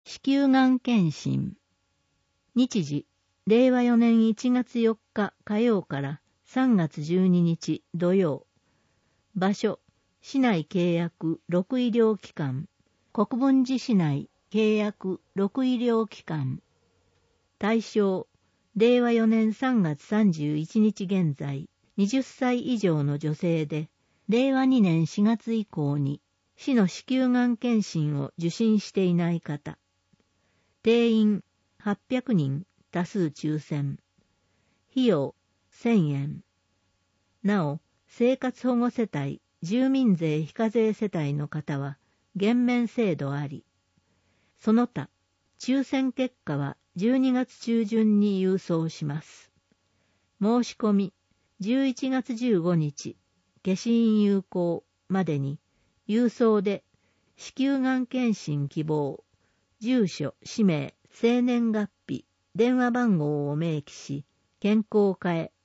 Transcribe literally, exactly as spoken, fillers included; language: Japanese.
子宮がん検診。日時、れいわよねんいちがつよっか火曜からさんがつじゅうににち土曜。場所、市内契約ろく医療機関。国分寺市内契約ろく医療機関。対象、れいわよねんさんがつさんじゅういちにち現在、はたち以上の女性で、れいわにねんしがつ以降に、市の子宮がん検診を受診していない方。定員はっぴゃくにん、多数抽選。費用せんえん。なお、生活保護世帯、住民税非課税世帯の方は、減免制度あり。その他、抽選結果はじゅうにがつちゅうじゅんに郵送します。申し込み、じゅういちがつじゅうごにち、消印有効までに、郵送で、子宮がん検診希望、住所、氏名、生年月日、電話番号を明記し、健康課へ